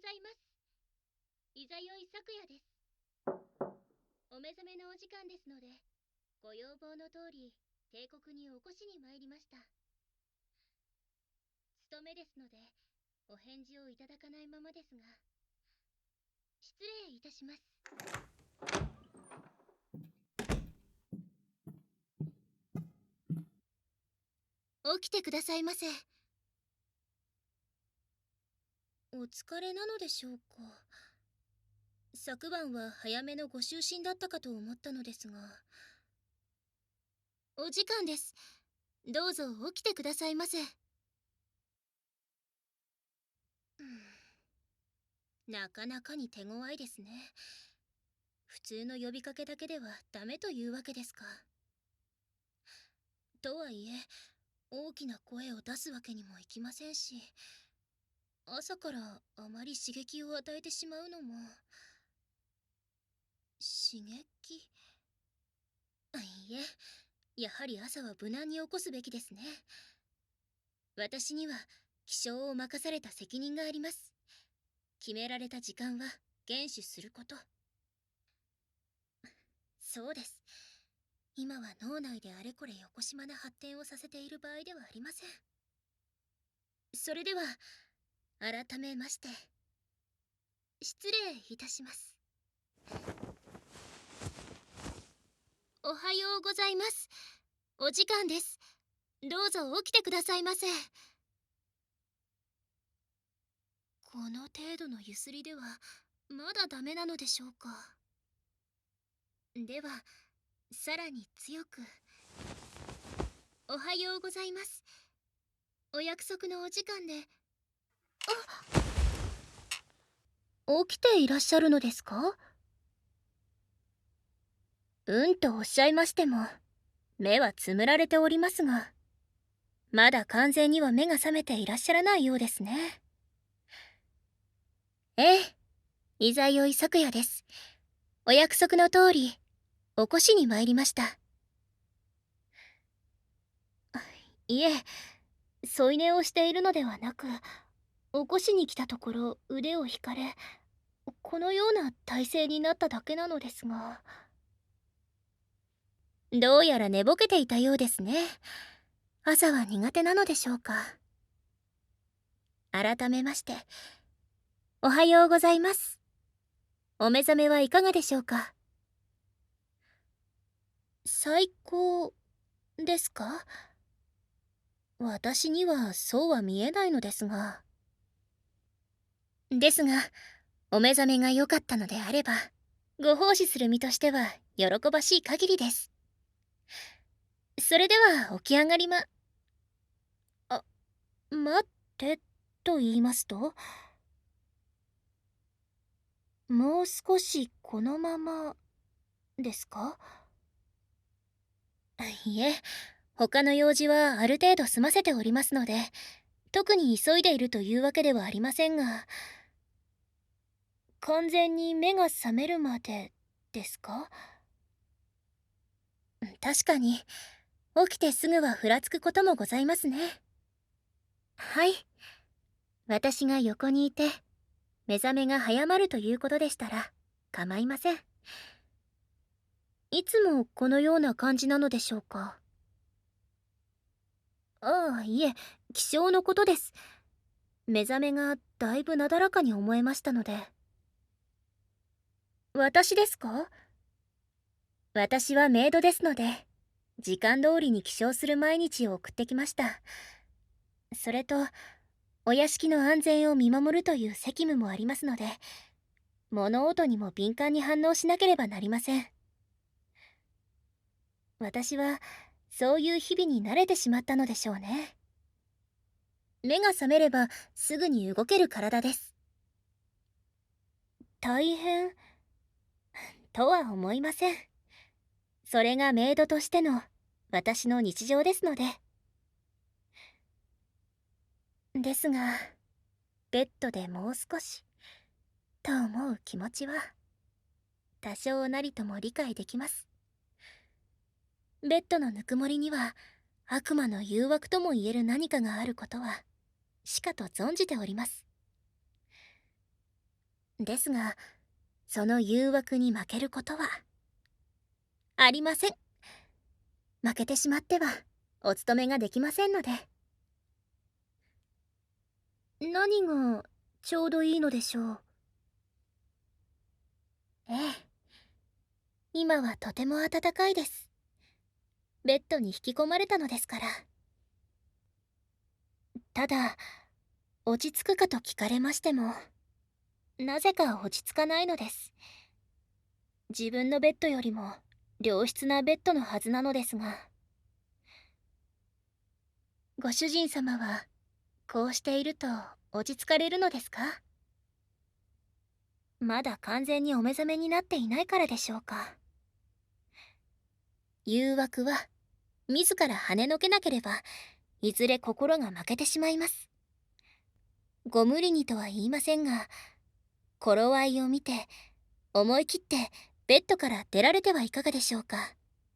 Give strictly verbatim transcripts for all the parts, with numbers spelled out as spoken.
ざいます。いざよい咲夜です。お目覚めのお時間ですので、ご要望の通り帝国にお越しに参りました。務めですのでお返事をいただかないままですが、失礼いたします。起きてくださいませ。お疲れなのでしょうか。昨晩は早めのご就寝だったかと思ったのですが。お時間です。どうぞ起きてくださいませ。なかなかに手強いですね。普通の呼びかけだけではダメというわけですか。とはいえ、大きな声を出すわけにもいきませんし、朝からあまり刺激を与えてしまうのも。刺激？いいえ、やはり朝は無難に起こすべきですね。私には起床を任された責任があります。決められた時間は厳守すること。そうです。今は脳内であれこれよこしまな発展をさせている場合ではありません。それでは改めまして失礼いたします。おはようございます。お時間です。どうぞ起きてくださいませ。この程度のゆすりではまだダメなのでしょうか。ではさらに強く。おはようございます。お約束のお時間で。あ、起きていらっしゃるのですか？うんとおっしゃいましても、目はつむられておりますが、まだ完全には目が覚めていらっしゃらないようですね。ええ、いざよい咲夜です。お約束の通り起こしに参りました。いえ、添い寝をしているのではなく、起こしに来たところ腕を引かれ、このような体勢になっただけなのですが。どうやら寝ぼけていたようですね。朝は苦手なのでしょうか。改めましておはようございます。お目覚めはいかがでしょうか。最高ですか？私にはそうは見えないのですが。ですがお目覚めが良かったのであれば、ご奉仕する身としては喜ばしい限りです。それでは起き上がりま。あ、待ってと言いますと。もう少しこのままですか？いえ、他の用事はある程度済ませておりますので、特に急いでいるというわけではありませんが。完全に目が覚めるまでですか？確かに起きてすぐはふらつくこともございますね。はい、私が横にいて目覚めが早まるということでしたら構いません。いつもこのような感じなのでしょうか。ああ、いえ、起床のことです。目覚めがだいぶなだらかに思えましたので。私ですか？私はメイドですので、時間通りに起床する毎日を送ってきました。それとお屋敷の安全を見守るという責務もありますので、物音にも敏感に反応しなければなりません。私はそういう日々に慣れてしまったのでしょうね。目が覚めればすぐに動ける体です。大変とは思いません。それがメイドとしての私の日常ですので。ですがベッドでもう少しと思う気持ちは多少なりとも理解できます。ベッドのぬくもりには悪魔の誘惑ともいえる何かがあることはしかと存じております。 ですが、その誘惑に負けることはありません。負けてしまってはお務めができませんので。何がちょうどいいのでしょう。ええ、今はとても暖かいです。ベッドに引き込まれたのですから。ただ、落ち着くかと聞かれましても、なぜか落ち着かないのです。自分のベッドよりも良質なベッドのはずなのですが。ご主人様はこうしていると落ち着かれるのですか？まだ完全にお目覚めになっていないからでしょうか。誘惑は自ら跳ねのけなければいずれ心が負けてしまいます。ご無理にとは言いませんが、頃合いを見て思い切ってベッドから出られてはいかがでしょうか。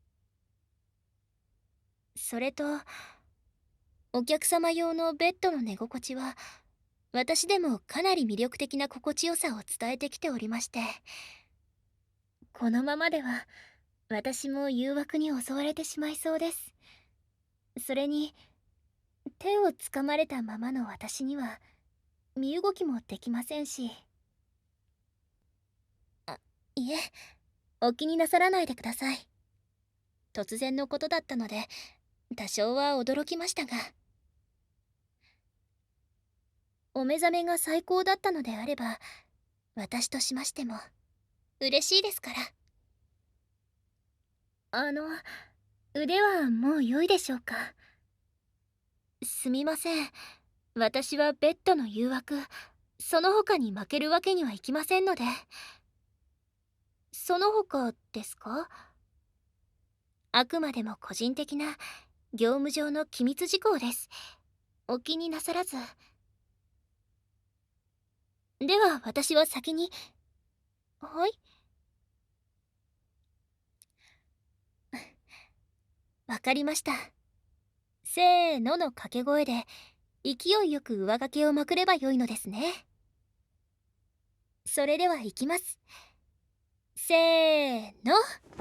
それと、お客様用のベッドの寝心地は私でもかなり魅力的な心地よさを伝えてきておりまして、このままでは私も誘惑に襲われてしまいそうです。それに、手をつかまれたままの私には身動きもできませんし。あ、いえ、お気になさらないでください。突然のことだったので多少は驚きましたが、お目覚めが最高だったのであれば私としましても嬉しいですから。あの、腕はもう良いでしょうか？すみません、私はベッドの誘惑その他に負けるわけにはいきませんので。その他ですか？あくまでも個人的な業務上の機密事項です。お気になさらず。では私は先に。はい。わかりました。せーのの掛け声で勢いよく上掛けをまくればよいのですね。それではいきます。せーの。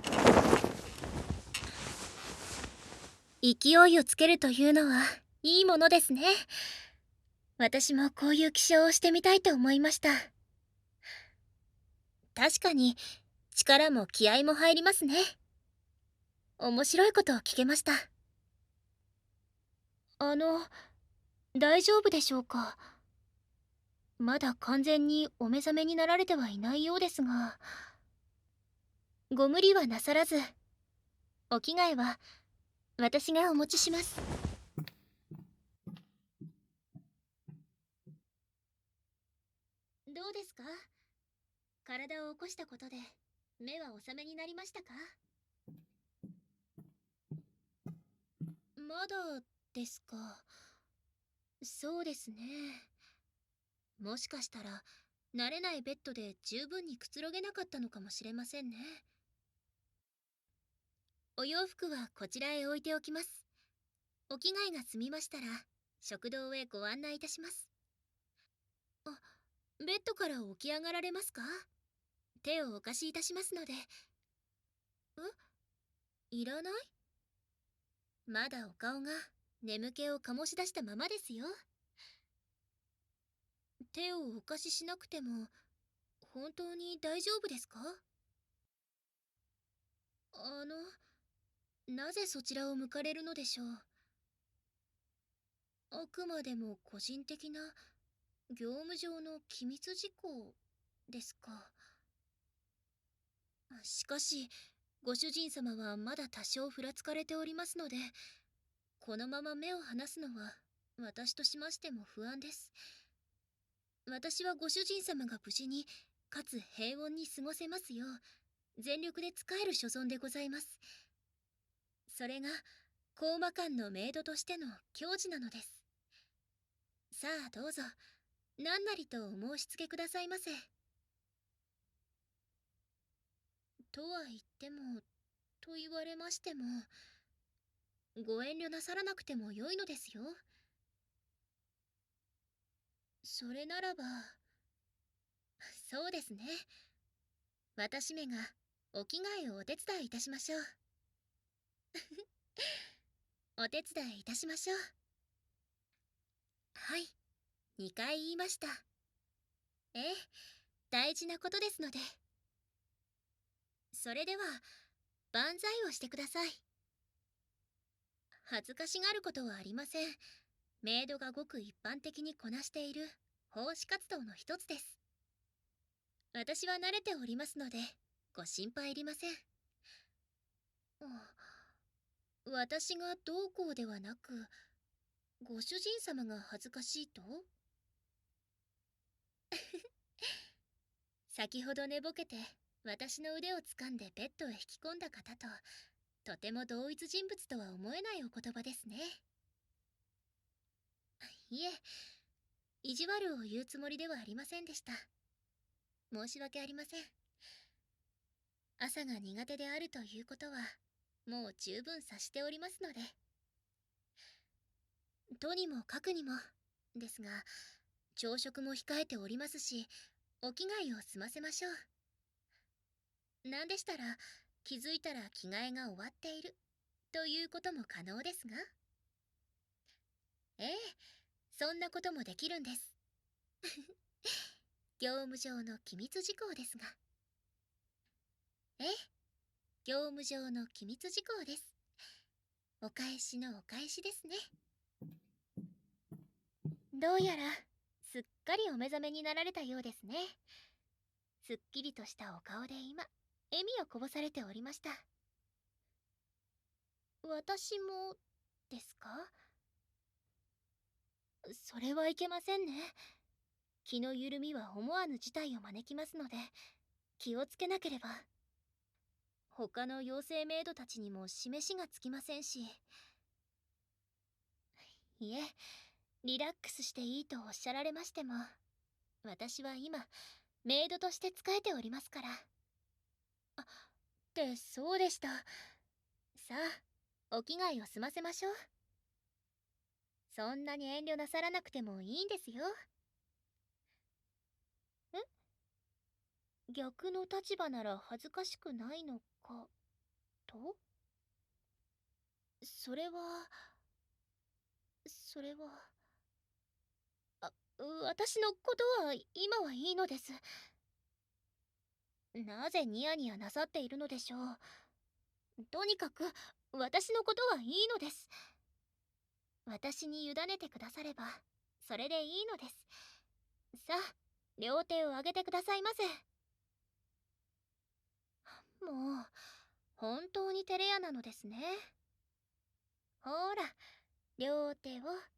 勢いをつけるというのはいいものですね。私もこういう気象をしてみたいと思いました。確かに力も気合も入りますね。面白いことを聞けました。あの、大丈夫でしょうか？まだ完全にお目覚めになられてはいないようですが。ご無理はなさらず、お着替えは私がお持ちします。どうですか？体を起こしたことで目は覚めになりましたか？まだですか。そうですね。もしかしたら慣れないベッドで十分にくつろげなかったのかもしれませんね。お洋服はこちらへ置いておきます。お着替えが済みましたら食堂へご案内いたします。あ、ベッドから起き上がられますか？手をお貸しいたしますので。え、いらない？まだお顔が眠気を醸し出したままですよ。手をお貸ししなくても本当に大丈夫ですか？あの、なぜそちらを向かれるのでしょう。あくまでも個人的な業務上の機密事項ですか。しかしご主人様はまだ多少ふらつかれておりますので、このまま目を離すのは私としましても不安です。私はご主人様が無事にかつ平穏に過ごせますよう全力で仕える所存でございます。それが高魔館のメイドとしての矜持なのです。さあどうぞ何なりとお申し付けくださいませ。とは言ってもと言われましても、ご遠慮なさらなくてもよいのですよ。それならば、 そうですね。私めがお着替えをお手伝いいたしましょう。お手伝いいたしましょう。はい、にかい言いました。ええ、大事なことですので。それでは、万歳をしてください。恥ずかしがることはありません。メイドがごく一般的にこなしている奉仕活動の一つです。私は慣れておりますので、ご心配いりません。あ、私がどうこうではなく、ご主人様が恥ずかしいと？先ほど寝ぼけて私の腕を掴んでベッドへ引き込んだ方と、とても同一人物とは思えないお言葉ですね。いえ、意地悪を言うつもりではありませんでした。申し訳ありません。朝が苦手であるということはもう十分察しておりますので。とにもかくにもですが、朝食も控えておりますし、お着替えを済ませましょう。なんでしたら気づいたら着替えが終わっているということも可能ですが。ええ、そんなこともできるんです。業務上の機密事項ですが。ええ、業務上の機密事項です。お返しのお返しですね。どうやらすっかりお目覚めになられたようですね。すっきりとしたお顔で今笑みをこぼされておりました。私もですか？それはいけませんね。気の緩みは思わぬ事態を招きますので、気をつけなければ。他の妖精メイドたちにも示しがつきませんし。いえ、リラックスしていいとおっしゃられましても、私は今メイドとして仕えておりますから。あ、ってそうでした。さあ、お着替えを済ませましょう。そんなに遠慮なさらなくてもいいんですよ。え、逆の立場なら恥ずかしくないのかと？それはそれはあ、私のことは今はいいのです。なぜニヤニヤなさっているのでしょう。とにかく私のことはいいのです。私に委ねてくださればそれでいいのです。さあ、両手を上げてくださいませ。もう本当に照れ屋なのですね。ほら、両手を。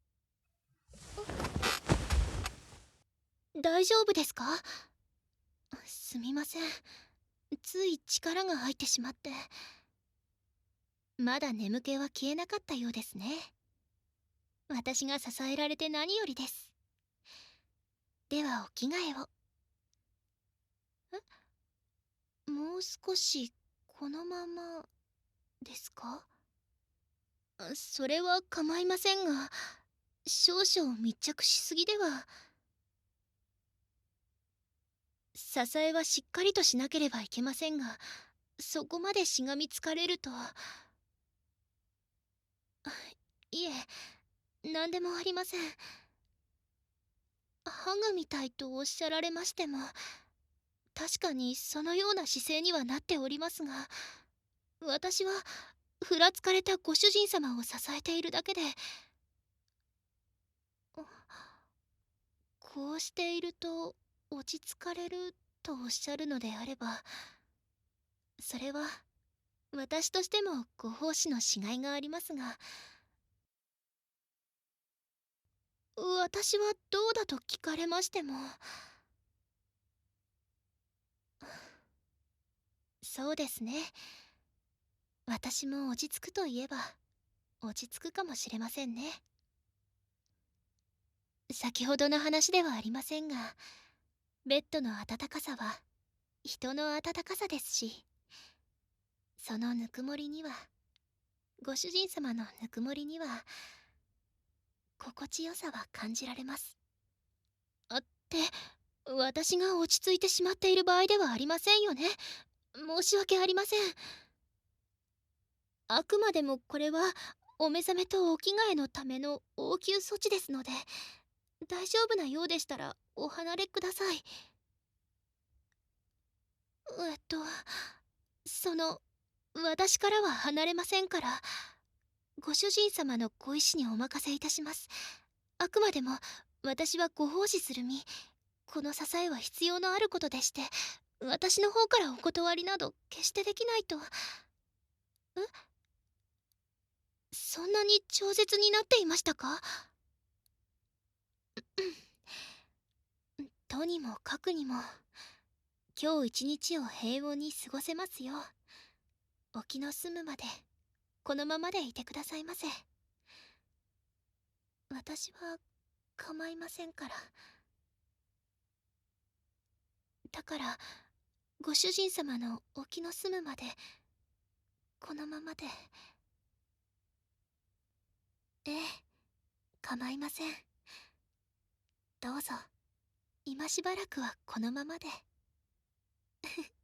大丈夫ですか？すみません、つい力が入ってしまって。まだ眠気は消えなかったようですね。私が支えられて何よりです。ではお着替えを。え、もう少しこのままですか？それは構いませんが、少々密着しすぎでは。支えはしっかりとしなければいけませんが、そこまでしがみつかれると。いえ、何でもありません。ハグみたいとおっしゃられましても、確かにそのような姿勢にはなっておりますが、私はふらつかれたご主人様を支えているだけで。こうしていると落ち着かれるとおっしゃるのであれば、それは私としてもご奉仕のしがいがありますが、私はどうだと聞かれましても。そうですね、私も落ち着くといえば落ち着くかもしれませんね。先ほどの話ではありませんが、ベッドの暖かさは人の暖かさですし、そのぬくもりには、ご主人様のぬくもりには心地よさは感じられます。あって、 私が落ち着いてしまっている場合ではありませんよね。申し訳ありません。あくまでもこれはお目覚めとお着替えのための応急措置ですので、大丈夫なようでしたらお離れください。えっとその私からは離れませんから、ご主人様のご意志にお任せいたします。あくまでも私はご奉仕する身、この支えは必要のあることでして、私の方からお断りなど決してできないと。え、そんなに超絶になっていましたか？とにもかくにも、今日一日を平穏に過ごせますよう、お気の済むまでこのままでいてくださいませ。私は構いませんから。だからご主人様のお気の済むまでこのままで。ええ、構いません。どうぞ今しばらくはこのままで。